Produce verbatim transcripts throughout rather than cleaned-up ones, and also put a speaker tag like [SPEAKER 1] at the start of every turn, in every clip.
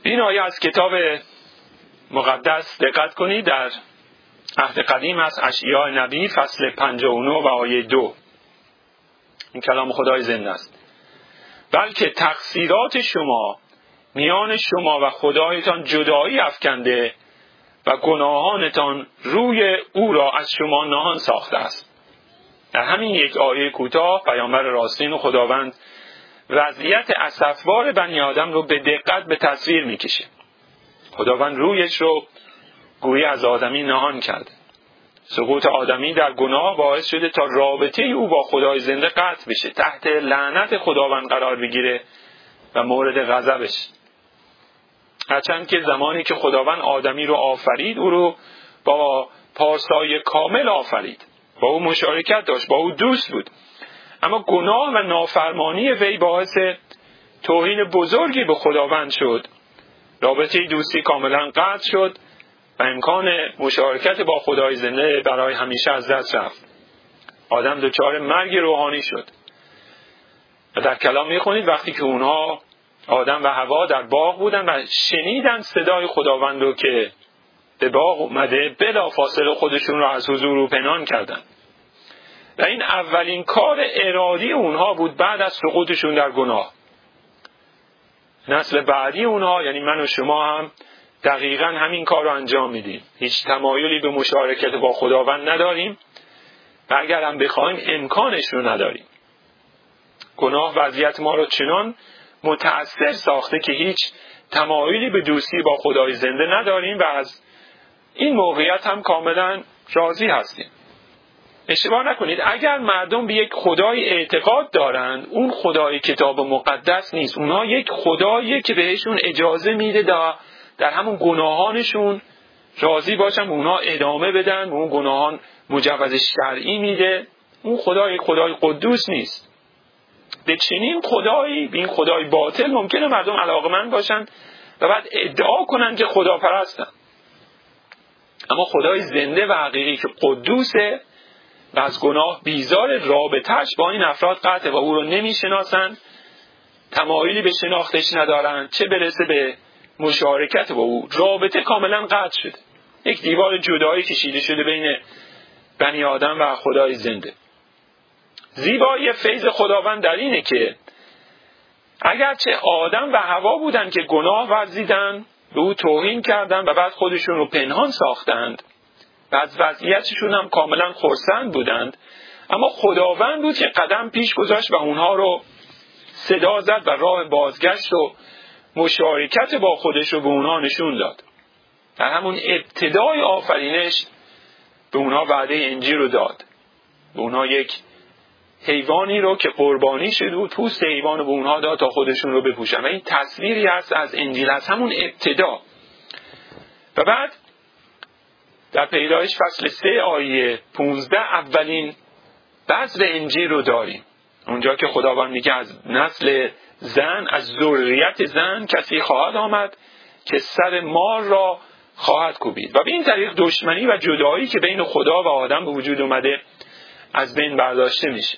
[SPEAKER 1] این آیه از کتاب مقدس دقت کنید، در عهد قدیم از اشعیا نبی فصل پنجاه و نه و آیه دو. این کلام خدای زنده است. بلکه تقصیرات شما میان شما و خدایتان جدایی افکنده و گناهانتان روی او را از شما نهان ساخته است. در همین یک آیه کوتاه پیامبر راستین و خداوند وضعیت اسفبار بنی آدم رو به دقت به تصویر میکشه. خداوند رویش رو گویی از آدمی نهان کرده. سقوط آدمی در گناه باعث شده تا رابطه او با خدای زنده قطع بشه، تحت لعنت خداوند قرار بگیره و مورد غضبش. هرچند که زمانی که خداوند آدمی رو آفرید، او رو با پارسای کامل آفرید، با او مشارکت داشت، با او دوست بود، اما گناه و نافرمانی وی باعث توهین بزرگی به خداوند شد. رابطه دوستی کاملا قطع شد و امکان مشارکت با خدای زنده برای همیشه از دست رفت. آدم دچار مرگ روحانی شد. و در کلام میخونید وقتی که اونها آدم و حوا در باغ بودن و شنیدن صدای خداوند رو که به باغ اومده، بلافاصله خودشون رو از حضور او پنهان کردن. و این اولین کار ارادی اونها بود بعد از سقوطشون در گناه. نسل بعدی اونها، یعنی من و شما هم دقیقاً همین کار رو انجام میدیم. هیچ تمایلی به مشارکت با خداوند نداریم و اگر هم بخوایم امکانش رو نداریم. گناه وضعیت ما رو چنان متأثر ساخته که هیچ تمایلی به دوستی با خدای زنده نداریم و از این موقعیت هم کاملا راضی هستیم. اشتباه نکنید، اگر مردم به یک خدای اعتقاد دارند، اون خدای کتاب مقدس نیست. اونها یک خداییه که بهشون اجازه میده در, در همون گناهانشون راضی باشن، اونها ادامه بدن، اون گناهان مجوز شرعی میده. اون خدای خدای قدوس نیست. به چنین خدایی، به این خدای باطل ممکنه مردم علاقمند باشن و بعد ادعا کنن که خدا پرستن. اما خدای زنده و حقیقی که قدوسه و از گناه بیزار، رابطهش با این افراد قطعه و او رو نمیشناسن، تمایلی به شناختش ندارن، چه برسه به مشارکت با او. رابطه کاملا قطع شده. یک دیوار جدایی کشیده شده بین بنی آدم و خدای زنده. زیبایی فیض خداوند در اینه که اگرچه آدم و حوا بودن که گناه ورزیدن، به او توهین کردن و بعد خودشون رو پنهان ساختند و از وضعیتشون هم کاملا خرسند بودند، اما خداوند بود که قدم پیش گذاشت و اونها رو صدا زد و راه بازگشت و مشارکت با خودش رو به اونها نشون داد. در همون ابتدای آفرینش به اونها وعده انجیل رو داد. به اونها یک حیوانی رو که قربانی شده بود، پوست حیوان رو به اونها داد تا خودشون رو بپوشن. و این تصویری هست از انجیل، از همون ابتدا. و بعد در پیدایش فصل سه آیه پونزده اولین بذر انجیل رو داریم. اونجا که خداوند میگه از نسل زن، از ذریت زن کسی خواهد آمد که سر مار را خواهد کوبید. و به این طریق دشمنی و جدایی که بین خدا و آدم به وجود اومده از بین برداشته میشه.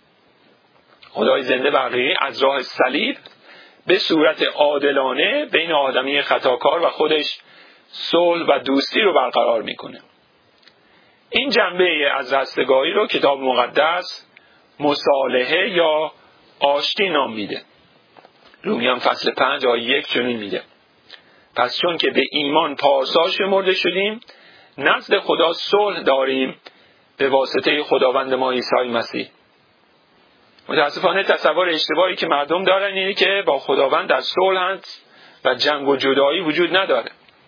[SPEAKER 1] خدای زنده و حقیقی از راه صلیب به صورت عادلانه بین آدمی خطاکار و خودش صلح و دوستی رو برقرار میکنه. این جنبه از رستگاری رو کتاب مقدس مصالحه یا آشتی نام میده. رومیان فصل پنج آیه یک چنین میگه: پس چون که به ایمان پارسا شمرده شدیم، نزد خدا صلح داریم به واسطه خداوند ما عیسی مسیح. متاسفانه تصور اشتباهی که مردم دارن اینه که با خداوند در صلحند و جنگ و جدایی وجود نداره.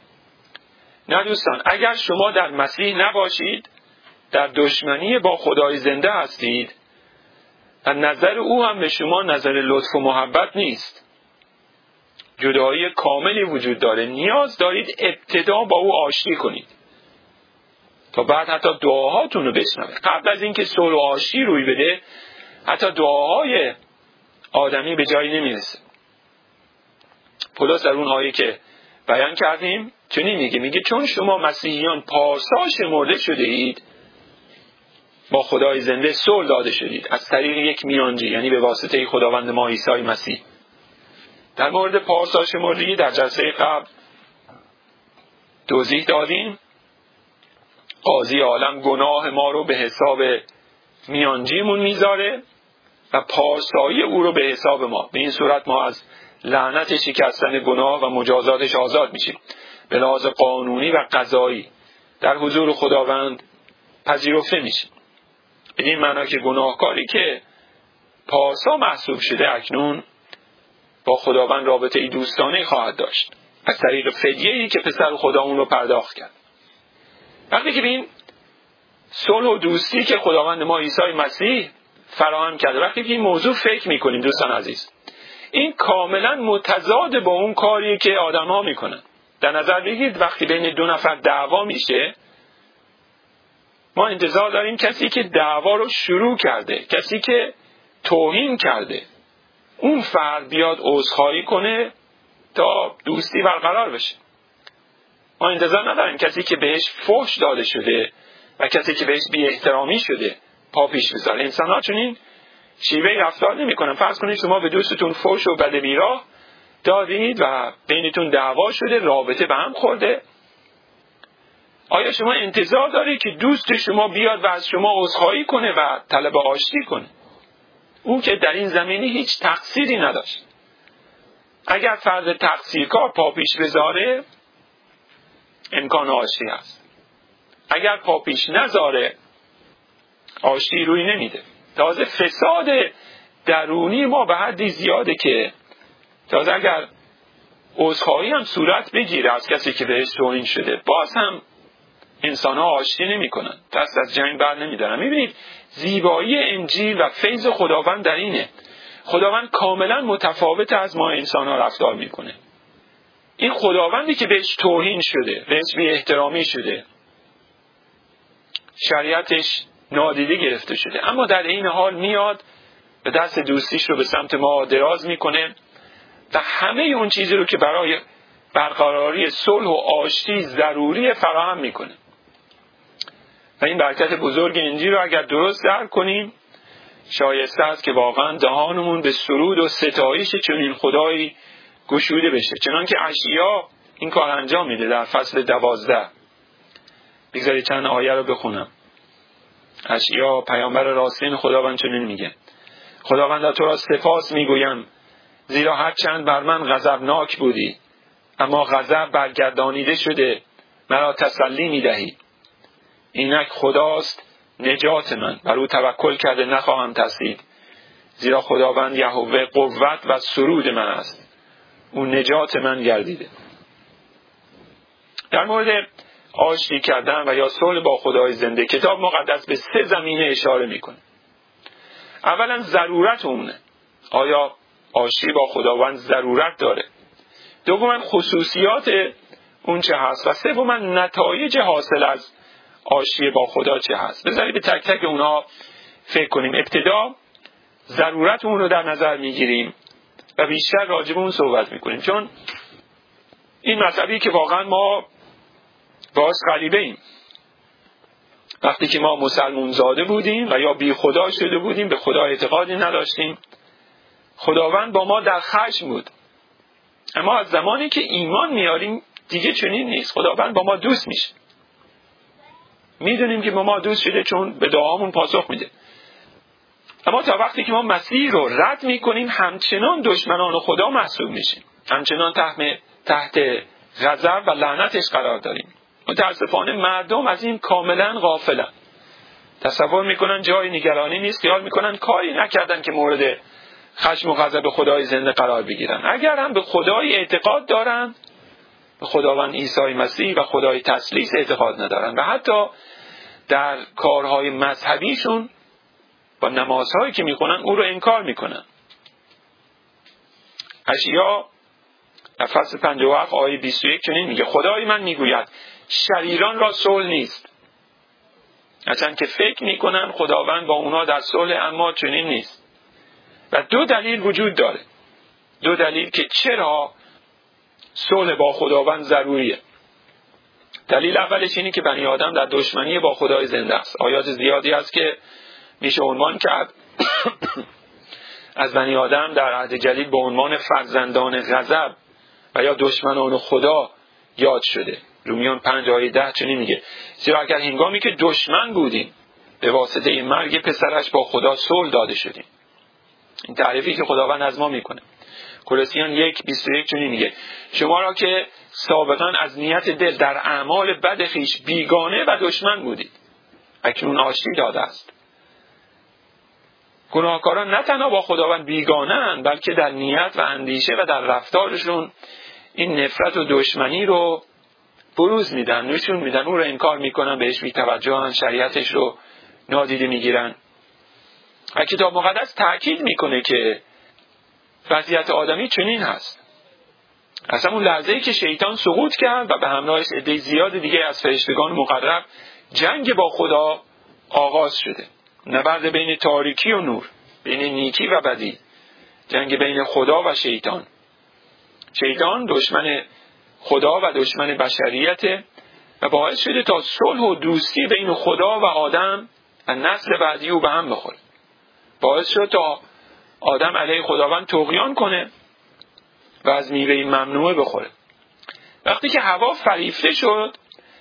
[SPEAKER 1] نه دوستان، اگر شما در مسیح نباشید، در دشمنی با خدای زنده هستید و نظر او هم به شما نظر لطف و محبت نیست. جدایی کاملی وجود داره. نیاز دارید ابتدا با او آشتی کنید تا بعد حتی دعاهاتون رو بشنوه. قبل از اینکه صلح و آشتی روی بده، حتی دعاهای آدمی به جایی نمیرسه. پولس در اون آیه که بیان کردیم چنین میگه، میگه چون شما مسیحیان پارسا شمرده شده اید، با خدای زنده صلح داده شدید از طریق یک میانجی، یعنی به واسطه خداوند ما عیسی مسیح. در مورد پارسا شمردگی در جلسه قبل توضیح دادیم. قاضی عالم گناه ما رو به حساب میانجیمون میذاره و پارسایی او رو به حساب ما. به این صورت ما از لعنت شکستن گناه و مجازاتش آزاد میشیم. به لحاظ قانونی و قضایی در حضور خداوند پذیرفته میشیم. به این معنا که گناهکاری که پارسا محسوب شده اکنون با خداوند رابطه ای دوستانه خواهد داشت از طریق فدیه‌ای که پسر خدا اون رو پرداخت کرد. وقتی که به این صلح و دوستی که خداوند ما عیسی مسیح فراهم کرده، وقتی که این موضوع فکر میکنیم دوستان عزیز، این کاملا متضاد با اون کاری که آدم ها میکنن. در نظر بگیرید وقتی بین دو نفر دعوا میشه، ما انتظار داریم کسی که دعوا رو شروع کرده، کسی که توهین کرده، اون فرد بیاد عذرخواهی کنه تا دوستی برقرار بشه. ما انتظار نداریم کسی که بهش فحش داده شده و کسی که بهش بی احترامی شده پا پیش بذاره. انسان ها چنین شیوه رفتار نمی کنن. فرض کنید شما به دوستتون فحش و بد بیراه دادید و بینتون دعوا شده، رابطه به هم خورده. آیا شما انتظار دارید که دوست شما بیاد و از شما عذرخواهی کنه و طلب آشتی کنه؟ او که در این زمینه هیچ تقصیری نداشت. اگر فرد تقصیرکار پا پیش بذاره، امکان آشتی هست. اگر پا پیش نذاره، آشتی روی نمیده. تازه فساد درونی ما به حدی زیاده که تازه اگر عذرخواهی هم صورت بگیره از کسی که بهش توهین شده، باز هم انسان ها آشتی نمی کنن، دست از جنگ بر نمی دارن. می بینید زیبایی انجیل و فیض خداوند در اینه. خداوند کاملا متفاوت از ما انسان ها رفتار می کنه. این خداوندی که بهش توهین شده، بهش بی احترامی شده، شریعتش نادیده گرفته شده، اما در این حال میاد و دست دوستیش رو به سمت ما دراز میکنه و همه اون چیزی رو که برای برقراری صلح و آشتی ضروری فراهم میکنه. و این برکت بزرگ انجیل رو اگر درست درک کنیم، شایسته است که واقعا دهانمون به سرود و ستایش چنین خدایی گشوده بشه، چنان که اشعیا این کار انجام میده در فصل دوازده. بگذارید چند آیه رو بخونم. اشعیا پیامبر راستین خداوند چنین میگه: خداوند تو را سپاس میگویم، زیرا هرچند بر من غضبناک بودی، اما غضب برگردانیده شده، مرا تسلی میدهی. اینک خداست نجات من، بر او توکل کرده نخواهم ترسید. زیرا خداوند یهوه قوت و سرود من است، او نجات من گردیده. در مورد آشتی کردن و یا صلح با خدای زنده، کتاب مقدس به سه زمینه اشاره میکنه. اولا ضرورت اونه، آیا آشتی با خداوند ضرورت داره؟ دوما خصوصیات اون چه هست؟ و سوما نتایج حاصل از آشتی با خدا چه هست؟ بذارید به تک تک اونها فکر کنیم. ابتدا ضرورت اون رو در نظر میگیریم و بیشتر راجع به اون صحبت میکنیم، چون این مطلبی که واقعا ما باز غریبه ایم. وقتی که ما مسلمون زاده بودیم و یا بی خدا شده بودیم، به خدا اعتقادی نداشتیم، خداوند با ما در خشم بود. اما از زمانی که ایمان میاریم دیگه چنین نیست. خداوند با ما دوست میشه. میدونیم که با ما دوست شده چون به دعامون پاسخ میده. اما تا وقتی که ما مسیح رو رد میکنیم، همچنان دشمنان خدا محسوب میشیم، همچنان تحت تحت غضب و لعنتش قرار داریم. متاسفانه مردم از این کاملا غافلن. تصور میکنن جای نگرانی نیست، خیال میکنن کاری نکردن که مورد خشم و غضب خدای زنده قرار بگیرن. اگر هم به خدای اعتقاد دارن، به خداوند عیسی مسیح و خدای تثلیث اعتقاد ندارن و حتی در کارهای مذهبیشون با نمازهایی که میخونن او رو انکار میکنن. اشعیا در فصل پنجاه و هفت آیه بیست و یک چنین میگه: خدای من میگوید شریران را صلح نیست. هرچند که فکر میکنن خداوند با اونا در صلح، اما چنین نیست. و دو دلیل وجود داره. دو دلیل که چرا صلح با خداوند ضروریه. دلیل اولش اینه که بنی آدم در دشمنی با خدای زنده است. آیات زیادی است که میشه عنوان کرد از بنی آدم در عهد جدید به عنوان فرزندان غضب و یا دشمنان خدا یاد شده. رومیان پنج آیه ده چنین میگه: زیرا اگر هنگامی که دشمن بودیم به واسطه این مرگ پسرش با خدا صلح داده شدیم. این تعریفی که خداوند از ما میکنه. کولوسیان یک بیست و یک چنین میگه: شما را که سابقا از نیت دل در اعمال بد خویش بیگانه و دشمن بودید، اکنون آشتی داده است. گناهکاران نه تنها با خداوند بیگانه اند، بلکه در نیت و اندیشه و در رفتارشون این نفرت و دشمنی رو بروز میدن، نشون میدن، اون رو انکار میکنن، بهش بی‌توجهن، شریعتش رو نادیده میگیرن. و کتاب مقدس تأکید میکنه که وضعیت آدمی چنین هست. اصلا اون لحظه‌ای که شیطان سقوط کرد و به همراهش عده زیاد دیگه از فرشتگان مقرب، جنگ با خدا آغاز شده. نبرد بین تاریکی و نور، بین نیکی و بدی، جنگ بین خدا و شیطان. شیطان دشمن خدا و دشمن بشریت و باعث شده تا صلح و دوستی بین خدا و آدم و نسل بعدی او به هم بخوره. باعث شد تا آدم علیه خداوند طغیان کنه و از میوه ممنوعه بخوره. وقتی که حوا فریفته شد،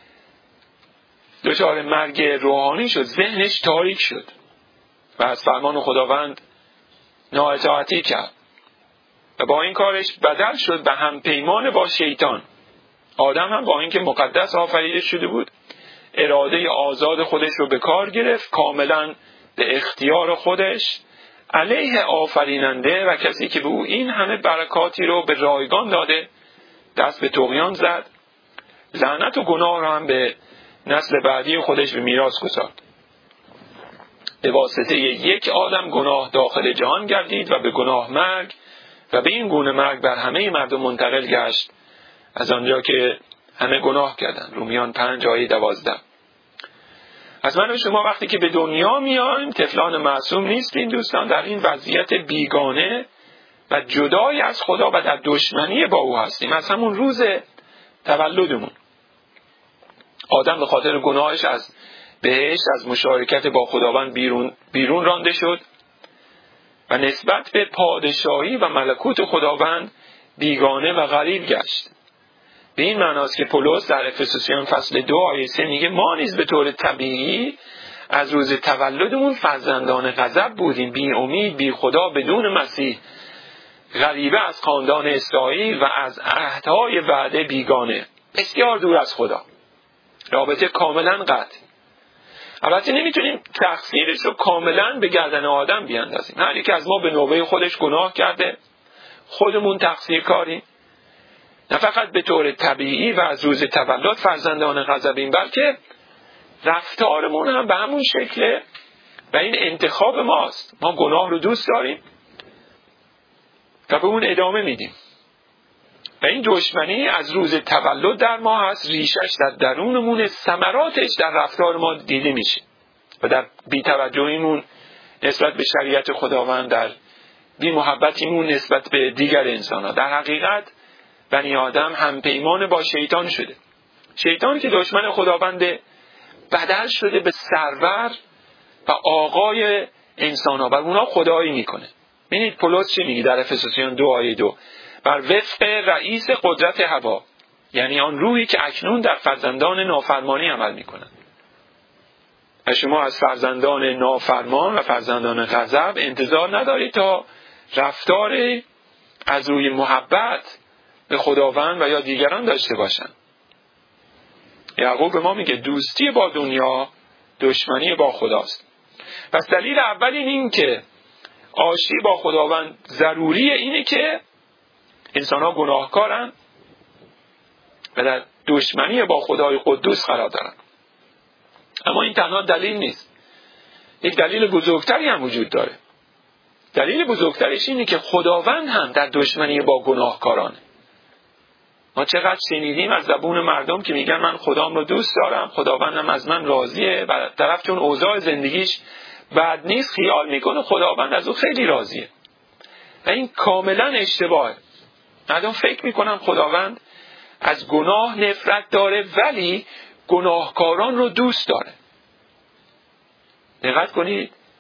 [SPEAKER 1] دچار مرگ روحانی شد، ذهنش تاریک شد و از فرمان خداوند نااطاعتی کرد و با این کارش بدل شد به همپیمان با شیطان. آدم هم با اینکه مقدس آفریده شده بود، اراده آزاد خودش رو به کار گرفت، کاملا به اختیار خودش علیه آفریننده و کسی که به او این همه برکاتی رو به رایگان داده دست به طغیان زد. لعنت و گناه رو هم به نسل بعدی خودش به میراث گذارد. به واسطه یک آدم گناه داخل جهان گردید و به گناه مرگ و به این گونه مرگ بر همه مردم منتقل گشت، از آنجا که همه گناه کردند. رومیان پنج آیه دوازده. از من و شما وقتی که به دنیا میایم طفلان معصوم نیستیم دوستان، در این وضعیت بیگانه و جدای از خدا و در دشمنی با او هستیم. از همون روز تولدمون آدم به خاطر گناهش از بهشت، از مشارکت با خداوند بیرون بیرون رانده شد و نسبت به پادشاهی و ملکوت خداوند بیگانه و غریب گشت. به این معناست که پولس در افسوسیان فصل دو آیه سه میگه: ما نیز به طور طبیعی از روز تولدمون فرزندان غضب بودیم، بی امید، بی خدا، بدون مسیح، غریبه از خاندان اسرائیل و از عهدهای وعده بیگانه، بسیار دور از خدا، رابطه کاملا قطع. البته نمیتونیم تقصیرش رو کاملا به گردن آدم بیاندازیم. هر یک از ما به نوبه خودش گناه کرده، خودمون تقصیرکاریم. نه فقط به طور طبیعی و از روز تولد فرزندان غضبیم، بلکه رفتارمون هم به همون شکله و این انتخاب ماست. ما گناه رو دوست داریم و به اون ادامه میدیم و این دشمنی از روز تولد در ما هست. ریشش در درونمون، ثمراتش در رفتار ما دیده میشه و در بی‌توجهیمون نسبت به شریعت خداوند، در بی‌محبتیمون نسبت به دیگر انسان‌ها. در حقیقت بنی آدم هم پیمان با شیطان شده. شیطان که دشمن خداوند بدل شده به سرور و آقای انسان‌ها و اونا خدایی میکنه. ببینید پولس چی میگه در افسوسیان دو آیه دو: بر وفق رئیس قدرت هوا، یعنی آن روحی که اکنون در فرزندان نافرمانی عمل میکنند. و شما از فرزندان نافرمان و فرزندان غضب انتظار ندارید تا رفتار از روی محبت به خداوند و یا دیگران داشته باشند. یعقوب به ما میگه دوستی با دنیا دشمنی با خداست. پس دلیل اول این که آشتی با خداوند ضروریه اینه که انسان ها گناهکارن و در دشمنی با خدای قدوس قرار دارن. اما این تنها دلیل نیست، یک دلیل بزرگتری هم وجود داره. دلیل بزرگترش اینه که خداوند هم در دشمنی با گناهکارانه. ما چقدر شنیدیم از زبون مردم که میگن من خدام رو دوست دارم، خداوندم از من راضیه، و طرف چون اوضاع زندگیش بد نیست خیال میکنه خداوند از او خیلی راضیه و این کاملا اشتباهه. مردم فکر میکنن خداوند از گناه نفرت داره ولی گناهکاران رو دوست داره. دقت کنید،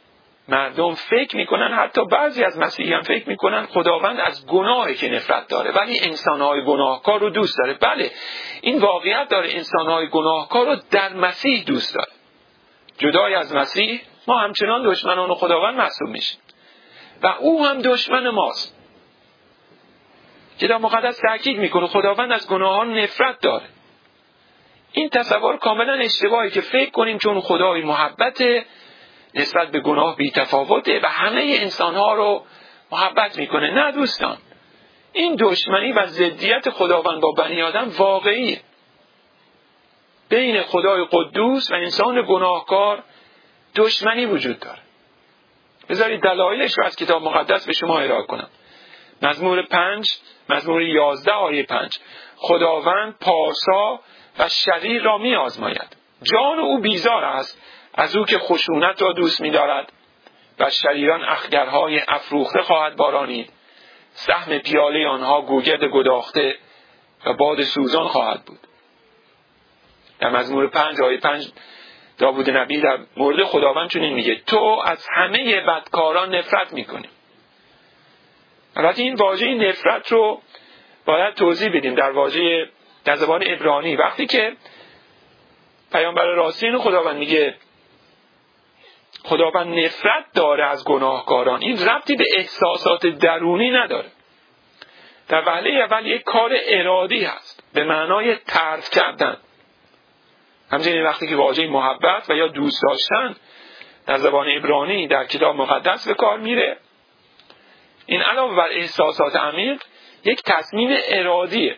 [SPEAKER 1] مردم فکر میکنن، حتی بعضی از مسیحیان فکر میکنن خداوند از گناهی که نفرت داره ولی انسانهای گناهکار رو دوست داره. بله، این واقعیت داره، انسانهای گناهکار رو در مسیح دوست داره. جدای از مسیح ما همچنان دشمنان خداوند محسوب میشیم و او هم دشمن ماست. کتاب مقدس تاکید میکنه خداوند از گناهان نفرت داره. این تصور کاملا اشتباهی که فکر کنیم چون خدای محبته نسبت به گناه بی تفاوته و همه انسانها رو محبت میکنه. نه دوستان، این دشمنی و ضدیت خداوند با بنی آدم واقعیه. بین خدای قدوس و انسان گناهکار دشمنی وجود داره. بذارید دلایلش رو از کتاب مقدس به شما ارائه کنم. مزمور پنج، مزمور یازده آیه پنج: خداوند پارسا و شریر را می آزماید. جان او بیزار است از او که خشونت را دوست می دارد و شریران اخگرهای افروخته خواهد بارانید. سهم پیاله آنها گوگرد گداخته و باد سوزان خواهد بود. در مزمور پنج آیه پنج داوود نبی در مورد خداوند چنین میگه: تو از همه بدکاران نفرت میکنی. البته این واژه نفرت رو باید توضیح بدیم. در واژه در زبان عبرانی وقتی که پیامبر راستین خداوند میگه خداوند نفرت داره از گناهکاران، این ربطی به احساسات درونی نداره. در وهله اول یک کار ارادی هست به معنای طرد کردن. همچنین وقتی که واژه محبت و یا دوست داشتن در زبان عبرانی در کتاب مقدس به کار میره، این علاوه بر احساسات عمیق یک تصمیم ارادیه.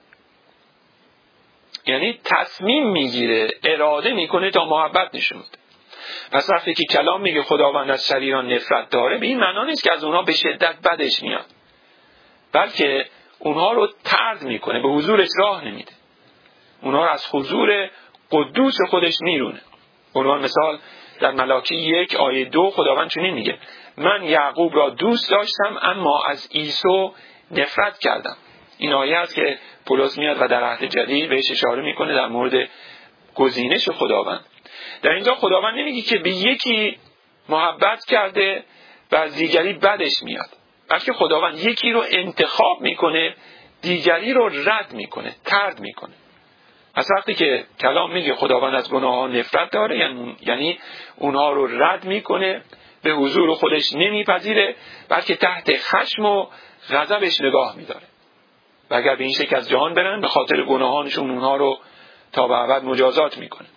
[SPEAKER 1] یعنی تصمیم میگیره، اراده میکنه تا محبت نشون بده. پس وقتی که کلام میگه خداوند از شریران نفرت داره، به این معنا نیست که از اونها به شدت بدش میاد، بلکه اونها رو طرد میکنه، به حضورش راه نمیده، اونها رو از حضور قدوس خودش میرونه. اونها مثال در ملاکی یک آیه دو خداوند چنین میگه: من یعقوب را دوست داشتم اما از عیسی نفرت کردم. این آیه است که پولس میاد و در عهد جدید بهش اشاره میکنه در مورد گزینش خداوند. در اینجا خداوند نمیگه که به یکی محبت کرده و از دیگری بدش میاد، بلکه خداوند یکی رو انتخاب میکنه، دیگری رو رد میکنه، طرد میکنه. از وقتی که کلام میگه خداوند از گناهان نفرت داره، یعنی اونها رو رد میکنه، به حضور خودش نمیپذیره، بلکه تحت خشم و غضبش نگاه میداره و اگر به این شکل از جهان برن به خاطر گناهانشون اونها رو تا به ابد مجازات میکنه.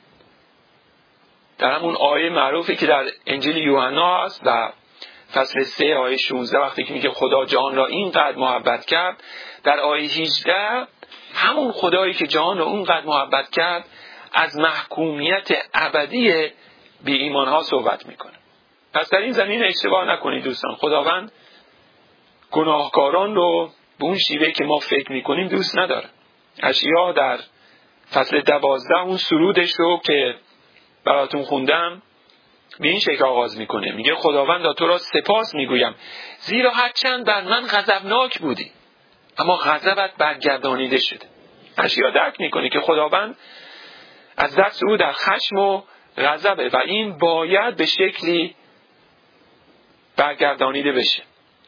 [SPEAKER 1] در همون آیه معروفی که در انجیل یوحنا هست و فصل سه آیه شانزده وقتی که میگه خدا جهان را اینقدر محبت کرد، در آیه هجده همون خدایی که جهان را اونقدر محبت کرد از محکومیت ابدی بی ایمان ها صحبت میکنه. پس در این زمین اشتباه نکنید دوستان، خداوند گناهکاران رو به اون شیوه که ما فکر میکنیم دوست نداره. اشعیا در فصل دوازده اون سرودش رو که براتون خوندم به این شکل آغاز میکنه، میگه خداوند تو را سپاس میگویم زیرا هرچند بر من غضبناک بودی اما غضبت برگردانیده شده. اشعیا درک میکنه که خداوند از دست او در خشم و غضبه و این باید به شکلی برگردانیده بشه.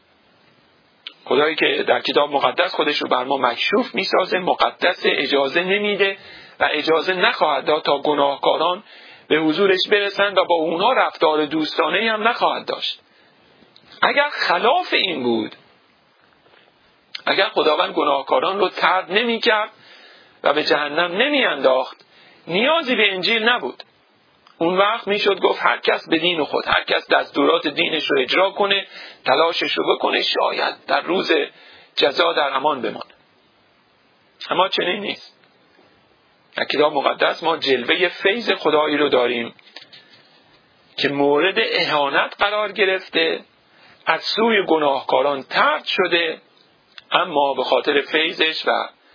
[SPEAKER 1] خدایی که در کتاب مقدس خودش رو بر ما مکشوف میسازه، مقدس، اجازه نمیده و اجازه نخواهد داد تا گناهکاران به حضورش برسن و با اونها رفتار دوستانه هم نخواهد داشت. اگر خلاف این بود، اگر خداوند گناهکاران رو طرد نمی کرد و به جهنم نمی انداخت، نیازی به انجیل نبود. اون وقت می شد گفت هر کس به دین خود، هر کس دستورات دینش رو اجرا کنه، تلاشش رو بکنه، شاید در روز جزا در امان بمانه. اما چنین نیست. در کتاب مقدس ما جلوه فیض خدایی رو داریم که مورد اهانت قرار گرفته، از سوی گناهکاران طرد شده، اما به خاطر فیضش و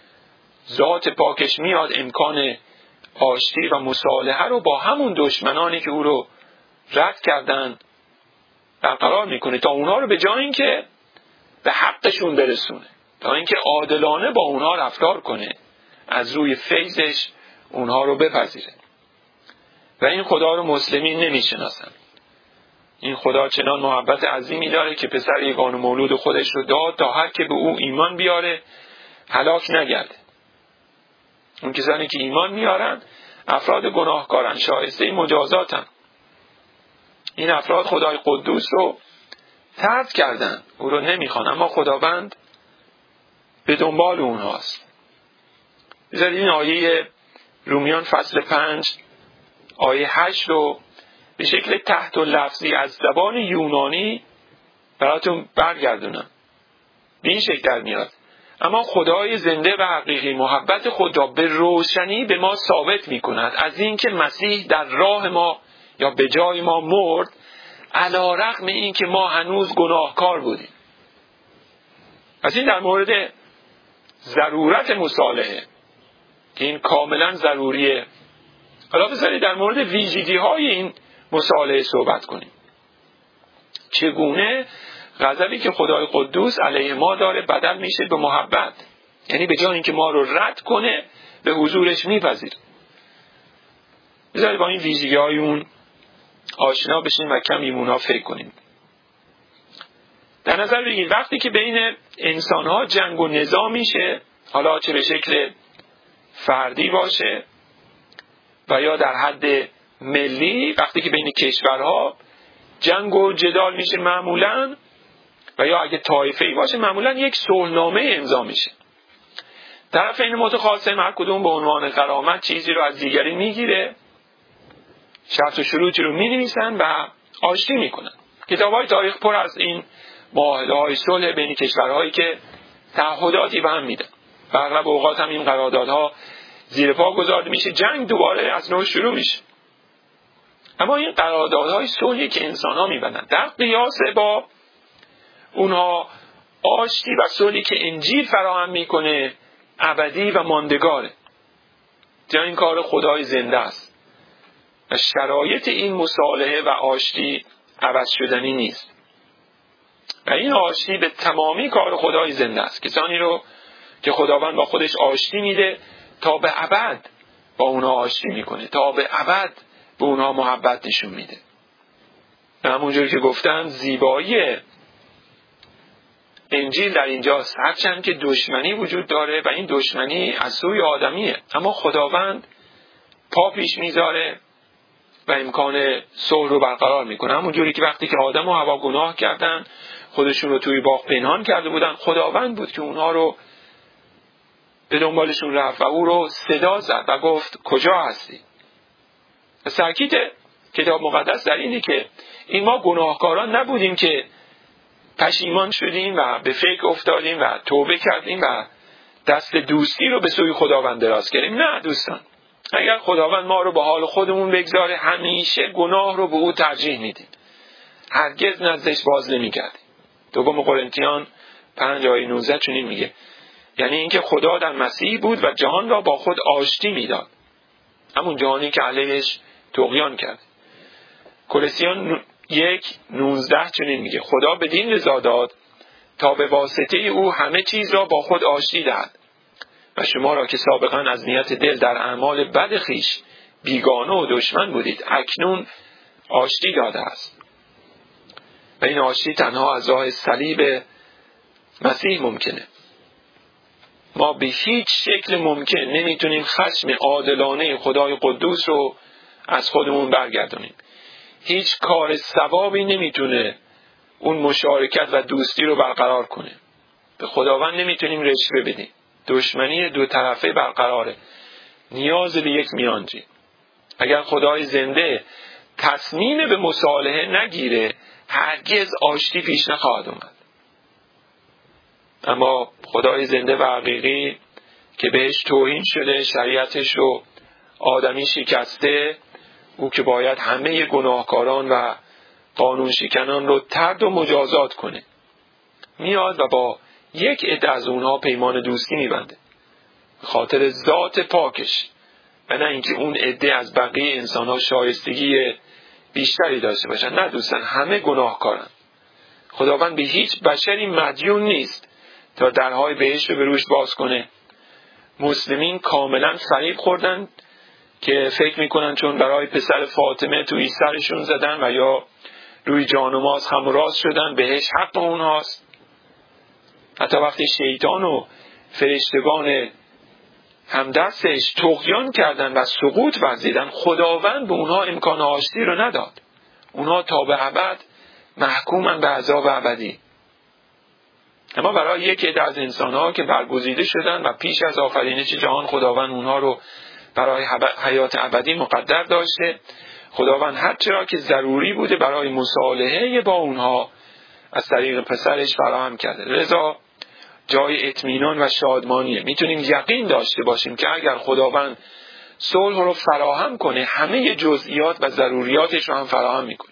[SPEAKER 1] ذات پاکش میاد امکان آشتی و مصالحه رو با همون دشمنانی که او رو رد کردن برقرار میکنه، تا اونها رو به جای اینکه به حقشون برسونه، تا اینکه عادلانه با اونها رفتار کنه، از روی فیضش اونها رو بپذیره. و این خدا رو مسلمین نمیشناسن. این خدا چنان محبت عظیمی داره که پسر یگانه مولود خودش رو داد تا هر که به او ایمان بیاره هلاک نگرده. اون کسانی که ایمان میارن افراد گناهکارن، شایسته مجازاتن. این افراد خدای قدوس رو طرد کردن، او رو نمیخوان، اما خداوند به دنبال اونهاست. بذارید این آیه رومیان فصل پنج آیه هشت رو به شکل تحت و لفظی از زبان یونانی براتون برگردونم. به این شکل در میاد: اما خدای زنده و حقیقی محبت خود را به روشنی به ما ثابت می کند از این که مسیح در راه ما یا به جای ما مرد، علی رغم این که ما هنوز گناهکار بودیم. پس این در مورد ضرورت مصالحه که این کاملا ضروریه. حالا بذارید در مورد ویژگی های این مصالحه صحبت کنیم. چگونه غضبی که خدای قدوس علیه ما داره بدل میشه به محبت، یعنی به جای اینکه ما رو رد کنه به حضورش میپذیره. بذارید با این ویژگی های اون آشنا بشیم و کمی اونها فکر کنیم. در نظر بگیرید وقتی که بین انسان ها جنگ و نزاع میشه، حالا چه به شکل فردی باشه و یا در حد ملی، وقتی که بین کشورها جنگ و جدال میشه معمولاً، و یا اگه طایفه‌ای باشه معمولاً یک صلحنامه امضا میشه. طرفین متخاصم هر کدوم به عنوان غرامت چیزی رو از دیگری میگیره، شرط و شروطی رو مینویسن و آشتی میکنن. کتاب‌های تاریخ پر از این معاهده‌های صلح بین کشورهایی که تعهداتی به هم میدن. و اغلب اوقات هم این قراردادها زیر پا گذارده میشه، جنگ دوباره از نو شروع میشه. اما این قراردادهای صلحی که انسان‌ها میبندن در قیاس با اونها آشتی و صلحی که انجیل فراهم میکنه ابدی و ماندگاره. جای این کار خدای زنده است و شرایط این مصالحه و آشتی عوض شدنی نیست. و این آشتی به تمامی کار خدای زنده است. کسانی رو که خداوند با خودش آشتی میده تا به ابد با اونها آشتی میکنه، تا به ابد به اونها محبت نشون میده. و همونجور که گفتم زیبایی انجیل در اینجاست، هرچند که دشمنی وجود داره و این دشمنی از سوی آدمیه، اما خداوند پا پیش میذاره و امکان صلح رو برقرار میکنه. همونجوری که وقتی که آدم و حوا گناه کردن، خودشون رو توی باغ پنهان کرده بودن، خداوند بود که اونها رو به دنبالشون رفت و او رو صدا زد و گفت کجا هستی؟ و تاکید کتاب مقدس در اینه که این ما گناهکاران نبودیم که پشیمان شدیم و به فکر افتادیم و توبه کردیم و دست دوستی رو به سوی خداوند دراز کردیم. نه دوستان، اگر خداوند ما رو به حال خودمون بگذاره همیشه گناه رو به او ترجیح میدیم، هرگز نزدش باز نمیگردیم. دوم قرنتیان پنج آیه نوزده چنین میگه، یعنی اینکه خدا در مسیح بود و جهان را با خود آشتی میداد، همون جهانی که علیهش طغیان کرد. کولوسیان یک نوزده چنین میگه، خدا بدین رضا داد تا به واسطه او همه چیز را با خود آشتی دهد و شما را که سابقا از نیت دل در اعمال بد خویش بیگانه و دشمن بودید اکنون آشتی داده است. و این آشتی تنها از راه صلیب مسیح ممکنه. ما به هیچ شکل ممکن نمیتونیم خشم عادلانه خدای قدوس رو از خودمون برگردونیم. هیچ کار ثوابی نمیتونه اون مشارکت و دوستی رو برقرار کنه. به خداوند نمیتونیم رشوه بدیم. دشمنی دو طرفه برقراره. نیاز به یک میانجی. اگر خدای زنده تصمیم به مصالحه نگیره هرگز آشتی پیش نخواهد اومد. اما خدای زنده و حقیقی که بهش توهین شده، شریعتش رو آدمی شکسته، او که باید همه گناهکاران و قانون شکنان رو طرد و مجازات کنه، میاد و با یک عده از اونها پیمان دوستی میبنده به خاطر ذات پاکش و نه اینکه اون عده از بقیه انسان‌ها شایستگی بیشتری داشته باشن. نه دوستان، همه گناهکارن. خداوند به هیچ بشری مدیون نیست تا درهای بهشت رو به روش باز کنه. مسلمین کاملا فریب خوردن که فکر میکنن چون برای پسر فاطمه توی سرشون زدن و یا روی جان و ماست هم راست شدن، بهش حق اونهاست. حتی وقتی شیطان و فرشتگان همدستش طغیان کردن و سقوط ورزیدن، خداوند به اونها امکان آشتی رو نداد. اونها تا به ابد محکومن به عذاب ابدی. اما برای یک عده از انسان‌ها که برگزیده شدن و پیش از آفرینش جهان خداوند اونها رو برای حیات ابدی مقدر داشته، خداوند هر چرا که ضروری بوده برای مصالحه با اونها از طریق پسرش فراهم کرده. لذا جای اطمینان و شادمانیه. میتونیم یقین داشته باشیم که اگر خداوند صلح رو فراهم کنه، همه جزئیات و ضروریاتش رو هم فراهم میکنه.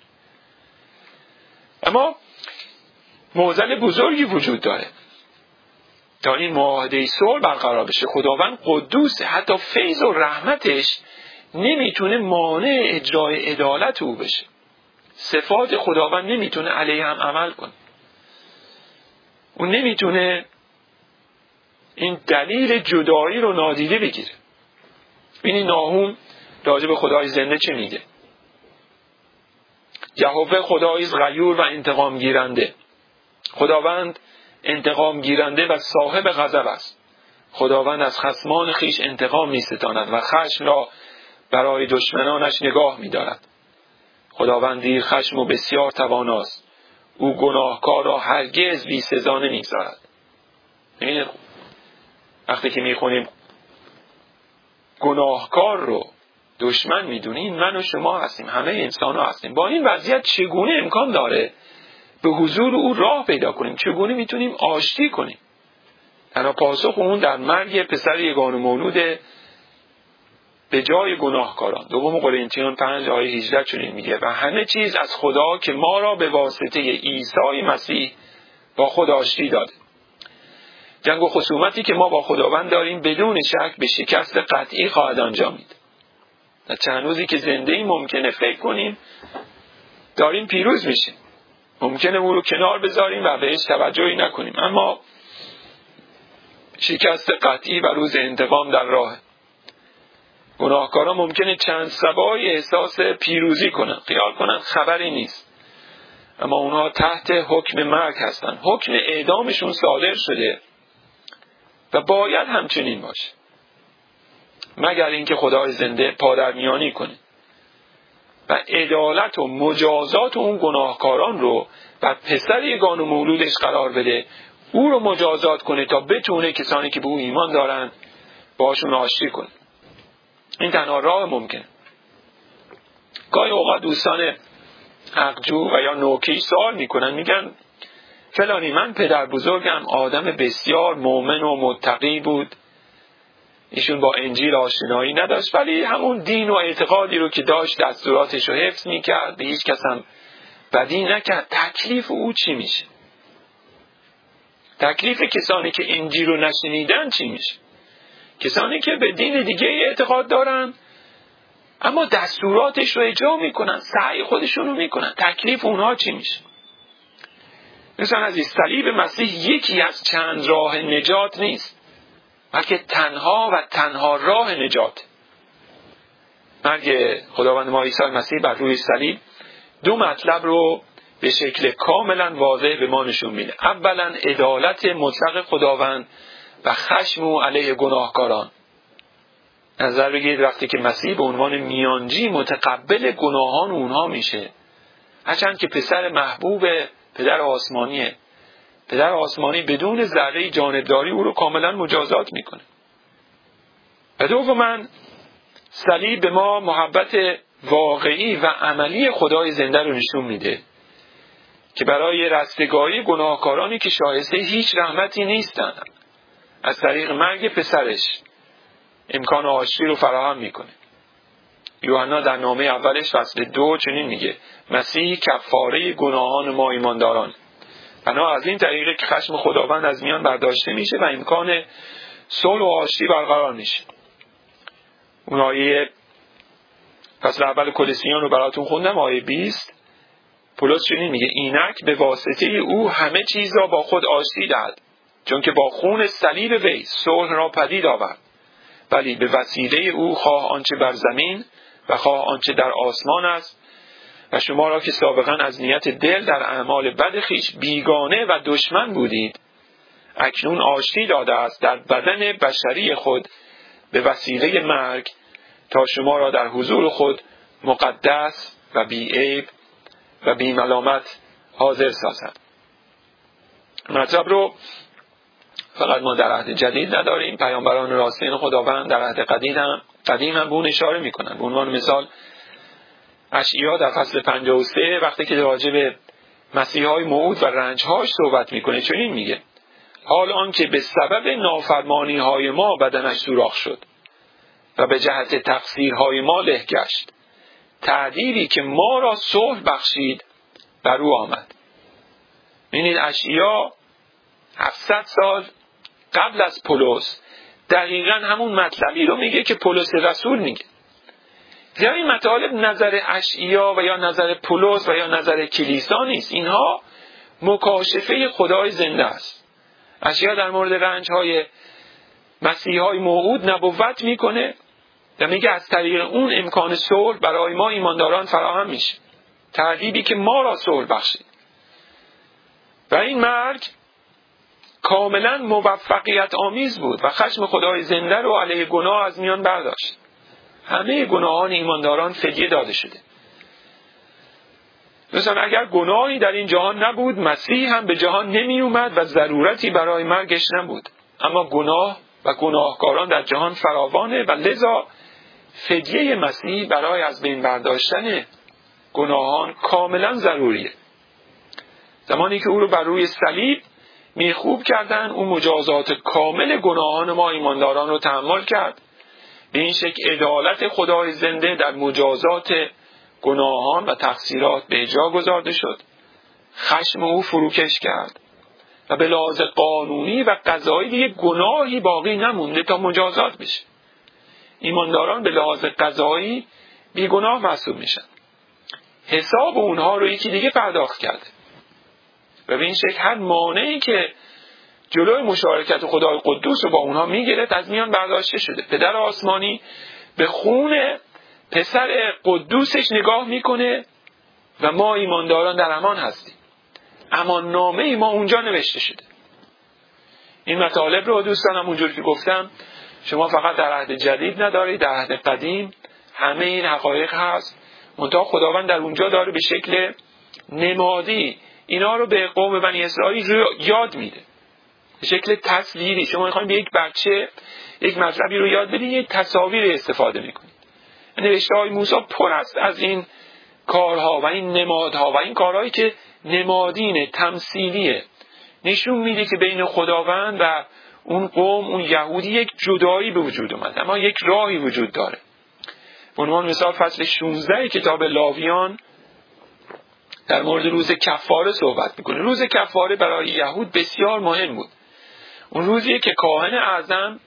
[SPEAKER 1] اما معضل بزرگی وجود داره. تا این معاهده صلح برقرار بشه، خداوند قدوسه. حتی فیض و رحمتش نمیتونه مانع اجرای عدالت او بشه. صفات خداوند نمیتونه علیه هم عمل کنه. اون نمیتونه این دلیل جدایی رو نادیده بگیره. ببینید ناهوم راجع به خدای زنده چه میگه؟ یهوه خدایی است غیور و انتقام گیرنده. خداوند انتقام گیرنده و صاحب غضب است. خداوند از خصمان خیش انتقام می ستاند و خشم را برای دشمنانش نگاه می دارد. خداوند دیر خشم و بسیار تواناست. او گناهکار را هرگز بی سزا نمیگذارد. یعنی وقتی که می خونیم گناهکار رو دشمن می دونیم، من و شما هستیم، همه انسان ها هستیم. با این وضعیت چگونه امکان داره به حضور او راه پیدا کنیم؟ چگونه میتونیم آشتی کنیم؟ تنها پاسخ اون در مرگ پسر یگانه مولود به جای گناهکاران. دوم قرنتیان پنج آیه هجده چنین میگه: و همه چیز از خدا که ما را به واسطه عیسی مسیح با خود آشتی داده. جنگ و خصومتی که ما با خداوند داریم بدون شک به شکست قطعی خواهد انجامید. در چند روزی که زنده ایم ممکنه فکر کنیم داریم پیروز میشیم، ممکنه او رو کنار بذاریم و بهش توجهی نکنیم، اما شکست قطعی و روز انتقام در راه. گناهکاران ممکنه چند صبای احساس پیروزی کنن، خیال کنن خبری نیست، اما اونها تحت حکم مرگ هستن. حکم اعدامشون صادر شده و باید همچنین باشه، مگر اینکه خدای زنده پادرمیانی کنه و عدالت و مجازات اون گناهکاران رو و پسر یگانه مولودش قرار بده، او رو مجازات کنه تا بتونه کسانی که به او ایمان دارن باشون آشتی کنه. این تنها راه ممکنه. گاهی اوقات دوستان حقجو و یا نوکیش سوال میکنن، میگن فلانی من پدر بزرگم آدم بسیار مؤمن و متقی بود، ایشون با انجیل آشنایی نداشت، ولی همون دین و اعتقادی رو که داشت دستوراتش رو حفظ میکرد، به هیچ کس هم بدی نکرد. تکلیف او چی میشه؟ تکلیف کسانی که انجیل رو نشنیدن چی میشه؟ کسانی که به دین دیگه اعتقاد دارن اما دستوراتش رو اجرا میکنن، سعی خودشون رو میکنن، تکلیف اونها چی میشه؟ مثلا از صلیب مسیح یکی از چند راه نجات نیست، بلکه تنها و تنها راه نجات. مرگ خداوند ما عیسی مسیح بر روی صلیب دو مطلب رو به شکل کاملا واضح به ما نشون میده. اولا عدالت مطلق خداوند و خشم او علیه گناهکاران. نظر بگیرید وقتی که مسیح به عنوان میانجی متقبل گناهان اونها میشه، هرچند که پسر محبوب پدر آسمانیه، پدر آسمانی بدون ذره جانبداری او رو کاملا مجازات میکنه. و دوما صلیب به ما محبت واقعی و عملی خدای زنده رو نشون میده که برای رستگاری گناهکارانی که شایسته هیچ رحمتی نیستن، از طریق مرگ پسرش امکان آشتی رو فراهم میکنه. یوحنا در نامه اولش فصل دو چنین میگه: مسیح کفاره گناهان ما ایمانداران. بنا از این طریق که خشم خداوند از میان برداشته میشه و امکان صلح و آشتی برقرار میشه. اون آیه فصل اول کلسیان رو براتون خوندم، آیه بیست. پولس چنین میگه: اینک به واسطه او همه چیز را با خود آشتی دهد، چون که با خون صلیب وی صلح را پدید آورد، ولی به وسیله او خواه آنچه بر زمین و خواه آنچه در آسمان است و شما را که سابقا از نیت دل در اعمال بد خویش بیگانه و دشمن بودید، اکنون آشتی داده است در بدن بشری خود به وسیله مرگ، تا شما را در حضور خود مقدس و بی عیب و بی ملامت حاضر سازد. مطلب رو فقط ما در عهد جدید نداریم، پیامبران راستین خداوند در عهد قدیم هم قدیم هم به اون اشاره میکنن. به عنوان مثال اشعیا در فصل پنجاه و سه وقتی که راجع به مسیحای موعود و رنجهاش صحبت میکنه چنین میگه: حال آن که به سبب نافرمانی های ما بدنش سوراخ شد و به جهت تقصیرهای ما له گشت، تعدیلی که ما را صلح بخشید بر او آمد. ببینید اشعیا هفتصد سال قبل از پولس دقیقاً همون مطلبی رو میگه که پولس رسول میگه. یا این مطالب نظر اشعیا و یا نظر پولس و یا نظر کلیسا نیست، اینها مکاشفه خدای زنده است. اشعیا در مورد رنج‌های مسیحای موعود نبوت میکنه و میگه از طریق اون امکان صلح برای ما ایمانداران فراهم میشه، تعدیبی که ما را صلح بخشید. و این مرگ کاملا موفقیت آمیز بود و خشم خدای زنده رو علیه گناه از میان برداشت. همه گناهان ایمانداران فدیه داده شده. مثلا اگر گناهی در این جهان نبود، مسیح هم به جهان نمی اومد و ضرورتی برای مرگش نبود. اما گناه و گناهکاران در جهان فراوانه و لذا فدیه مسیح برای از بین برداشتن گناهان کاملا ضروریه. زمانی که او رو بر روی صلیب میخوب کردن، او مجازات کامل گناهان ما ایمانداران رو تحمل کرد. به این شکل عدالت خدای زنده در مجازات گناهان و تقصیرات به اجرا گذارده شد. خشم او فروکش کرد و به لحاظ قانونی و قضایی دیگه گناهی باقی نمونده تا مجازات بشه. ایمانداران به لحاظ قضایی بیگناه محسوب میشن. حساب اونها رو یکی دیگه پرداخت کرده و به این شکل هر مانعی که جلوی مشارکت خدای قدوس رو با اونها میگیرد از میان برداشته شده. پدر آسمانی به خون پسر قدوسش نگاه میکنه و ما ایمانداران در امان هستیم. امان نامه ای ما اونجا نوشته شده. این مطالب رو دوستانم اونجور که گفتم شما فقط در عهد جدید ندارید، در عهد قدیم همه این حقایق هست. منتها خداوند در اونجا داره به شکل نمادی اینا رو به قوم بنی اسرائیل یاد میده، به شکل تصویری. شما میخواین به یک بچه یک مطلبی رو یاد بدید، یک تصاویر استفاده میکنید. نوشته های موسی پر است از این کارها و این نمادها و این کارهایی که نمادینه، تمثیلیه، نشون میده که بین خداوند و اون قوم، اون یهودی یک جدایی به وجود اومد، اما یک راهی وجود داره. به عنوان مثال فصل شانزده کتاب لاویان در مورد روز کفاره صحبت میکنه. روز کفاره برای یهود بسیار مهم بود. اون روزیه که کاهن اعظم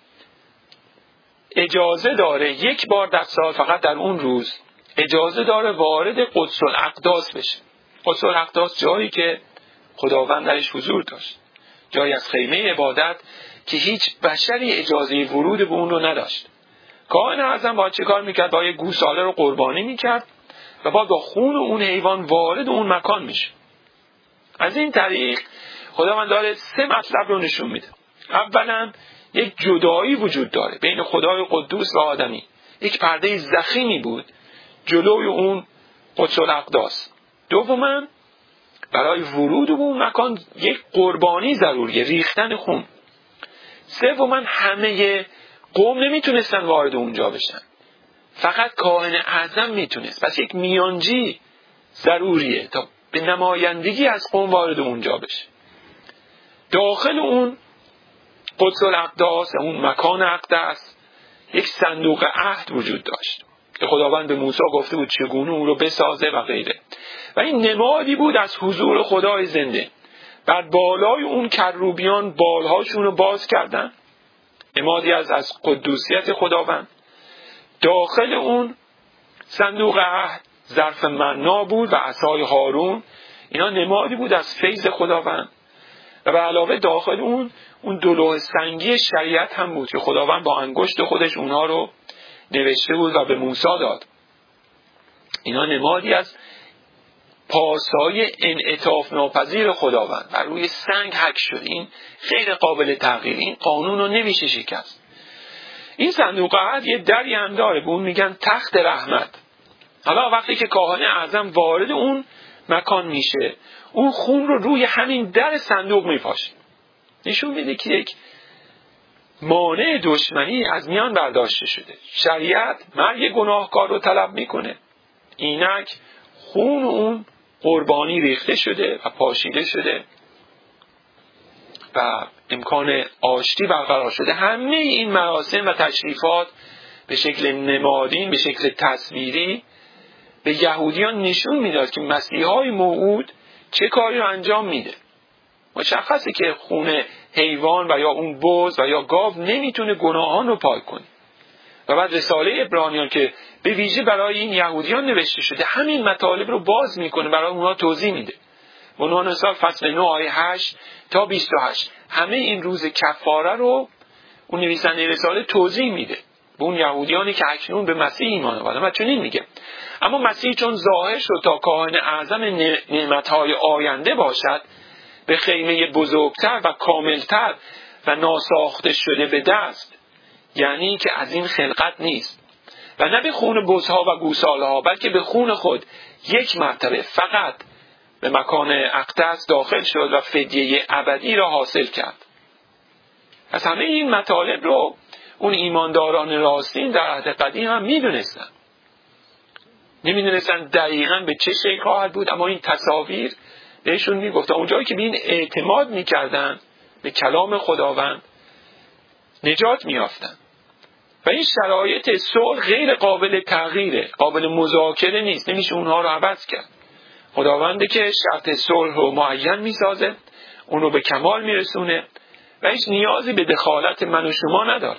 [SPEAKER 1] اجازه داره یک بار در سال، فقط در اون روز اجازه داره وارد قدس الاقداس بشه. قدس الاقداس جایی که خداوند درش حضور داشت، جایی از خیمه عبادت که هیچ بشری اجازه ورود به اون رو نداشت. کاهن اعظم باید چه کار میکرد؟ باید گوساله رو قربانی میکرد و باید با خون اون حیوان وارد اون مکان میشه. از این طریق خداوند داره سه مطلب رو نشون میده. اولا یک جدایی وجود داره بین خدای قدوس و آدمی. یک پرده ضخیمی بود جلوی اون قدس الاقداس. دوما برای ورود به اون مکان یک قربانی ضروریه، ریختن خون. سوما همه قوم نمیتونستن وارد اونجا بشن، فقط کاهن اعظم میتونست. پس یک میانجی ضروریه تا به نمایندگی از قوم وارد اونجا بشه. داخل اون قدس الاقداس، اون مکان اقدس، یک صندوق عهد وجود داشت که خداوند به موسی گفته بود چگونه اون رو بسازه و غیره. و این نمادی بود از حضور خدای زنده. بر بالای اون کروبیان بالهاشون رو باز کردن، نمادی از از قدوسیت خداوند. داخل اون صندوق عهد ظرف منا بود و عصای هارون، اینا نمادی بود از فیض خداوند. و به علاوه داخل اون اون دو لوح سنگی شریعت هم بود که خداوند با انگشت خودش اونها رو نوشته بود و به موسی داد. اینا نمادی از پاسهای انعطاف ناپذیر خداوند بر روی سنگ حک شد. این غیر قابل تغییر، این قانون رو نمیشه شکست. این صندوق عهد یه دری هم داره، به اون میگن تخت رحمت. حالا وقتی که کاهن اعظم وارد اون مکان میشه، اون خون رو روی همین در صندوق میپاشه. نشون میده که یک مانع دشمنی از میان برداشته شده. شریعت مرگ گناهکار رو طلب میکنه، اینک خون اون قربانی ریخته شده و پاشیده شده و امکان آشتی برقرار شده. همه این مراسم و تشریفات به شکل نمادین، به شکل تصویری به یهودیان نشون میداد که مسیحای موعود چه کاری رو انجام میده. مشخصه که خون حیوان و یا اون بز و یا گاو نمیتونه گناهان رو پاک کنه. و بعد رساله عبرانیان که به ویژه برای این یهودیان نوشته شده همین مطالب رو باز میکنه، برای اونها توضیح میده. عنوان مثال فصل نه آیه هشت تا بیست و هشت همه این روز کفاره رو اون نویسنده رساله توضیح میده به اون یهودیانی که اکنون به مسیح ایمان آوردن. و چنین میگه: اما مسیح چون ظاهر شد تا کاهن اعظم نعمتهای آینده باشد، به خیمه بزرگتر و کاملتر و ناساخته شده به دست، یعنی که از این خلقت نیست، و نه به خون بزها و گوسالها، بلکه به خون خود یک مرتبه فقط به مکان اقدس داخل شد و فدیه ابدی را حاصل کرد. از همه این مطالب رو اون ایمانداران راستین در عهد قدیم هم میدونستن. نمیدونستن دقیقاً به چه شکل خواهد بود، اما این تصاویر بهشون میگفت. اونجایی که به این اعتماد میکردن به کلام خداوند نجات میافتن. و این شرایط صلح غیر قابل تغییره، قابل مذاکره نیست، نمیشه اونها رو عوض کرد. خداونده که شرط صلح رو معین میسازه، اون رو به کمال میرسونه و هیچ نیازی به دخالت من و شما نداره.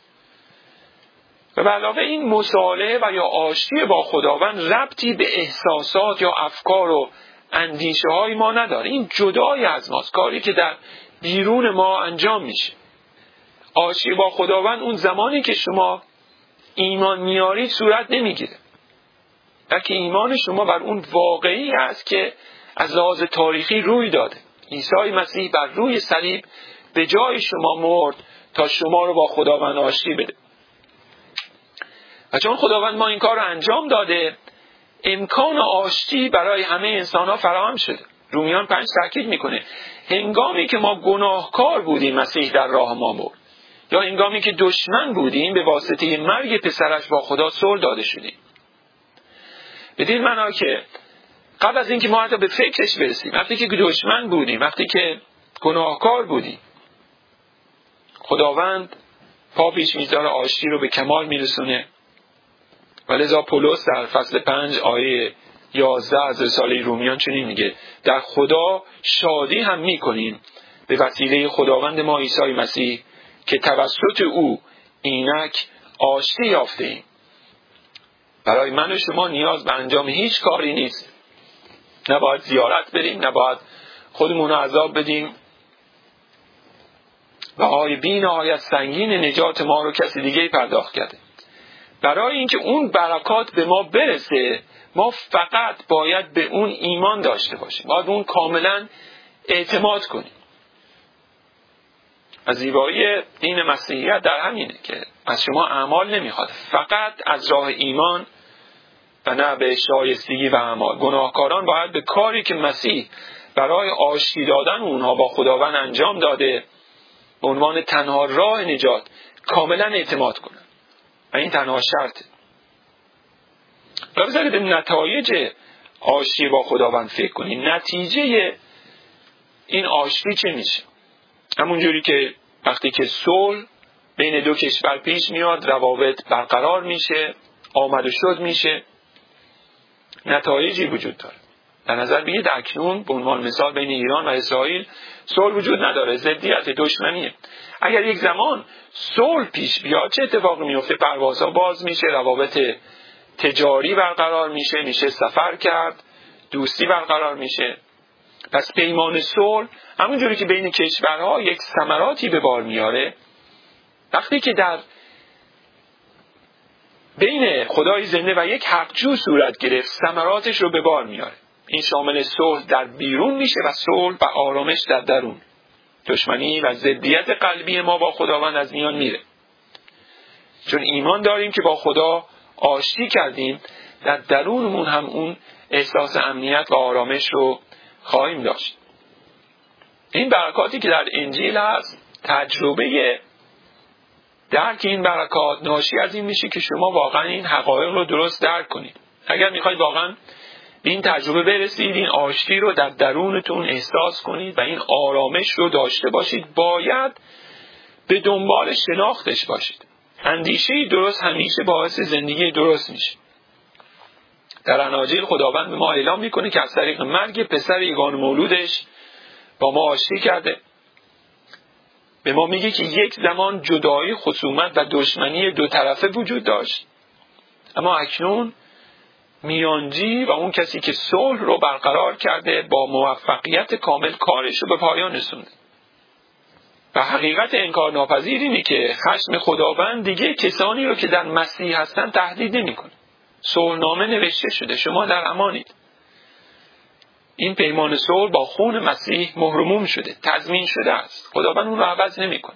[SPEAKER 1] و به علاوه این مصالحه و یا آشتی با خداوند ربطی به احساسات یا افکار و اندیشه های ما نداره. این جدای از ماست، کاری که در بیرون ما انجام میشه. آشتی با خداوند اون زمانی که شما ایمان میارید صورت نمیگیره، بلکه ایمان شما بر اون واقعی است که از لحاظ تاریخی روی داده. عیسی مسیح بر روی صلیب به جای شما مرد تا شما رو با خداوند آشتی بده. و چون خداوند ما این کار رو انجام داده، امکان آشتی برای همه انسان ها فراهم شده. رومیان پنج تاکید میکنه هنگامی که ما گناهکار بودیم مسیح در راه ما مرد، یا هنگامی که دشمن بودیم به واسطه مرگ پسرش با خدا صلح داده شدیم. بدین معنا که قبل از اینکه ما حتی به فکرش برسیم، وقتی که دشمن بودیم، وقتی که گناهکار بودیم، خداوند پا پیش میذاره، آشتی رو به کمال میرسونه. و لذا پولس در فصل پنج آیه یازده از رساله رومیان چنین میگه: در خدا شادی هم میکنیم به وسیله خداوند ما عیسی مسیح که توسط او اینک آشتی یافته ایم. برای من و شما نیاز به انجام هیچ کاری نیست. نباید زیارت بریم، نباید خودمون رو عذاب بدیم و آی بی نهایت سنگین نجات ما رو کسی دیگه پرداخت کرده. برای اینکه اون برکات به ما برسه، ما فقط باید به اون ایمان داشته باشیم، باید اون کاملا اعتماد کنیم. از زیبایی دین مسیحیت در همینه که از شما اعمال نمیخواد، فقط از راه ایمان و نه به شایستگی و اعمال. گناهکاران باید به کاری که مسیح برای آشتی دادن اونها با خداوند انجام داده به عنوان تنها راه نجات کاملا اعتماد کنن و این تنها شرطه. بذارید به نتایج آشتی با خداوند فکر کنید. نتیجه این آشتی چه میشه؟ همون جوری که وقتی که صلح بین دو کشور پیش میاد، روابط برقرار میشه، آمد و شد میشه، نتایجی وجود داره. در نظر بگیرید اکنون به عنوان مثال بین ایران و اسرائیل صلح وجود نداره، ضدیت، دشمنیه. اگر یک زمان صلح پیش بیاد چه اتفاقی میفته؟ پروازها باز میشه، روابط تجاری برقرار میشه، میشه سفر کرد، دوستی برقرار میشه. پس پیمان صلح همونجوری که بین کشورها یک ثمراتی به بار میاره، وقتی که در بین خدای زنده و یک حقجو صورت گرفت ثمراتش رو به بار میاره. این شامل صلح در بیرون میشه و صلح و آرامش در درون. دشمنی و ضدیت قلبی ما با خداوند از میان میره، چون ایمان داریم که با خدا آشتی کردیم. در درونمون هم اون احساس امنیت و آرامش رو خواهیم داشت. این برکاتی که در انجیل هست، تجربه درک این برکات ناشی از این میشه که شما واقعا این حقایق رو درست درک کنید. اگر میخواید واقعا به این تجربه برسید، این آشتی رو در درونتون احساس کنید و این آرامش رو داشته باشید، باید به دنبال شناختش باشید. اندیشه درست همیشه باعث زندگی درست میشه. در اناجیل خداوند به ما اعلام میکنه که از طریق مرگ پسر یگانه مولودش با ما آشتی کرده. به ما میگه که یک زمان جدایی، خصومت و دشمنی دو طرفه وجود داشت، اما اکنون میانجی و اون کسی که صلح رو برقرار کرده با موفقیت کامل کارش رو به پایان رسونده. و حقیقت انکارناپذیر اینه که خشم خداوند دیگه کسانی رو که در مسیح هستن تهدید نمی‌کنه. صلحنامه نوشته شده، شما در امانید. این پیمان صلح با خون مسیح مهرموم شده، تضمین شده است. خداوند اون رو عوض نمی‌کنه.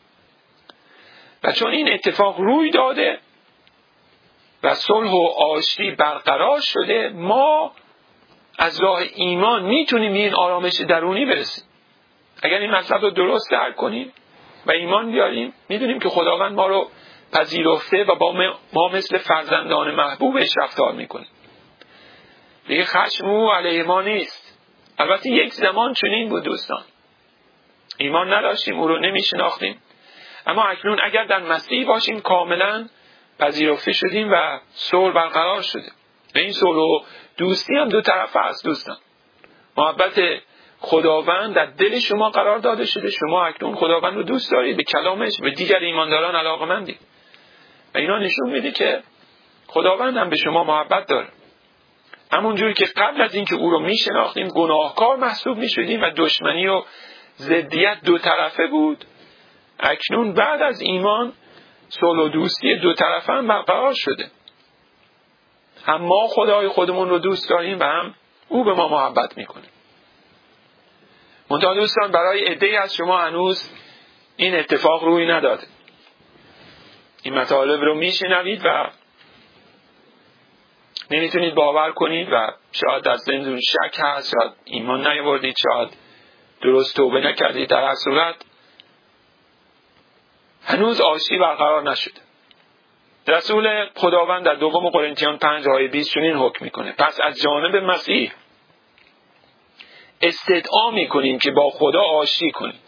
[SPEAKER 1] و چون این اتفاق روی داده و صلح و آشتی برقرار شده، ما از راه ایمان میتونیم این آرامش درونی برسیم. اگر این مطلب رو درست درک کنیم و ایمان بیاریم، میدونیم که خداوند ما رو پذیرفته و با ما مثل فرزندان محبوبش رفتار میکنه. دیگه خشم او علیه ما نیست. البته یک زمان چنین بود دوستان، ایمان نداشتیم، او رو نمیشناختیم، اما اکنون اگر در مسیح باشیم کاملا پذیرفته شدیم و صلح برقرار شده. و این صلح و دوستی هم دو طرفه است دوستان. محبت خداوند در دل شما قرار داده شده، شما اکنون خداوند رو دوست دارید، به کلامش، به دیگر ایمانداران علاقه‌مندید و اینا نشون میده که خداوند هم به شما محبت داره. همونجوری که قبل از اینکه او رو میشناختیم گناهکار محسوب میشدیم و دشمنی و ضدیت دو طرفه بود، اکنون بعد از ایمان صلح و دوستی دو طرفه هم برقرار شده. هم ما خدای خودمون رو دوست داریم و هم او به ما محبت میکنه. منتها دوستان، برای عده‌ای از شما هنوز این اتفاق روی نداده. این مطالب رو میشنوید و نمیتونید باور کنید و شاید در ذهنتون شک هست، شاید ایمان نیاوردید، شاید درست توبه نکردید. در هر صورت هنوز آشتی برقرار نشده. رسول خداوند در دوم قرنتیان پنج آیه بیست چنین حکم میکنه: پس از جانب مسیح استدعا میکنیم که با خدا آشتی کنید.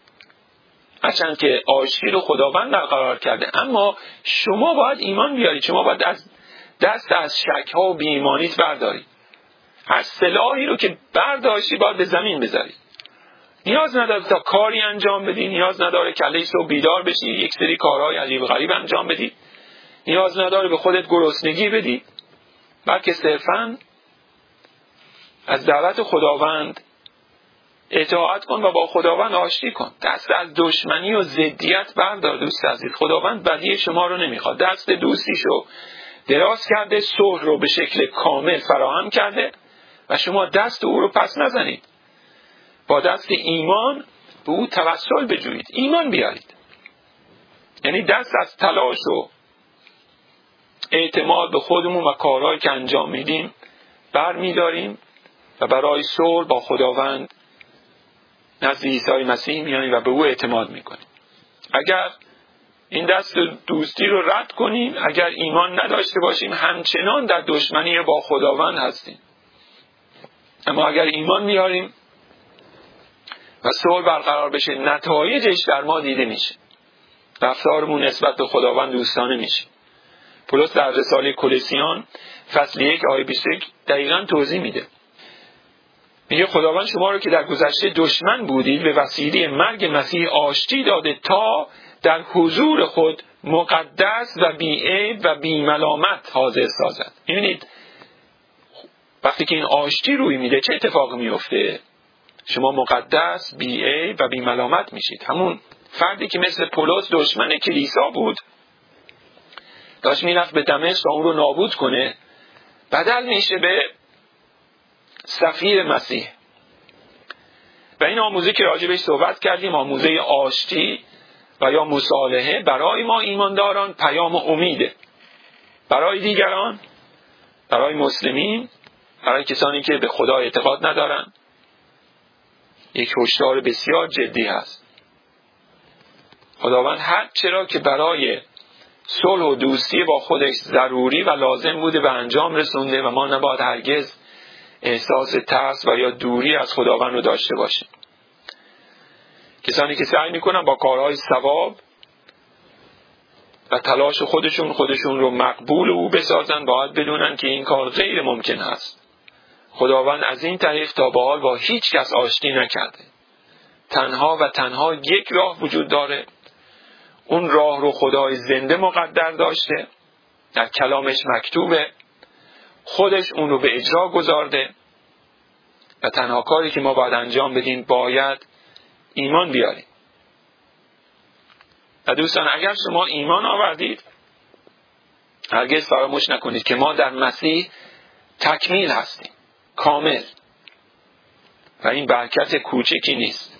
[SPEAKER 1] هرچند که آشتی رو خداوند برقرار کرده، اما شما باید ایمان بیارید. شما باید از دست از شک ها و بی ایمانیت بردارید. هر سلاحی رو که برداشتی باید به زمین بذارید. نیاز نداره تا کاری انجام بدی، نیاز نداره کله صبح بیدار بشی یک سری کارهای عجیب غریب انجام بدی، نیاز نداره به خودت گرسنگی بدی، بلکه صرفاً از دعوت خداوند اطاعت کن و با خداوند آشتی کن. دست از دشمنی و ضدیت بردار دوست عزیز. خداوند بدی شما رو نمیخواد. دست دوستیشو دراز کرده، صلح رو به شکل کامل فراهم کرده و شما دست او رو پس نزنید. با دست ایمان به او توسل بجویید، ایمان بیارید. یعنی دست از تلاش و اعتماد به خودمون و کارهایی که انجام میدیم بر میداریم و برای صلح با خداوند نزد عیسی مسیح میاییم و به او اعتماد میکنیم. اگر این دست دوستی رو رد کنیم، اگر ایمان نداشته باشیم، همچنان در دشمنی با خداوند هستیم. اما اگر ایمان میاریم و صلح برقرار بشه، نتایجش در ما دیده میشه. رفتارمون نسبت به خداوند دوستانه میشه. پولس در رساله کولوسیان فصل یک آیه بیست و یک دقیقاً توضیح میده. میگه خداوند شما رو که در گذشته دشمن بودید به وسیله مرگ مسیح آشتی داده تا در حضور خود مقدس و بی‌عیب و بی‌ملامت حاضر سازد. می‌بینید وقتی که این آشتی روی میده چه اتفاقی میفته؟ شما مقدس، بی‌عیب و بی‌ملامت میشید. همون فردی که مثل پولس دشمن کلیسا بود، داشت میرفت به دمشق تا اون رو نابود کنه، بدل میشه به سفیر مسیح. و این آموزه که راجبش صحبت کردیم، آموزه آشتی و یا مصالحه، برای ما ایمانداران پیام امیده. برای دیگران، برای مسلمین، برای کسانی که به خدا اعتقاد ندارن، یک هشدار بسیار جدی هست. خداوند هر چرا که برای صلح و دوستی با خودش ضروری و لازم بوده به انجام رسونده و ما نباید هرگز احساس ترس و یا دوری از خداوند رو داشته باشیم. کسانی که سعی میکنن با کارهای ثواب و تلاش خودشون خودشون رو مقبول او بسازن، باید بدونن که این کار غیر ممکن هست. خداوند از این طریق تا به حال با هیچ کس آشتی نکرده. تنها و تنها یک راه وجود داره. اون راه رو خدای زنده مقدر داشته، در کلامش مکتوبه، خودش اون رو به اجرا گذارده و تنها کاری که ما باید انجام بدیم باید ایمان بیاریم. و دوستان، اگر شما ایمان آوردید، هرگز فراموش نکنید که ما در مسیح تکمیل هستیم، کامل، و این برکت کوچکی نیست.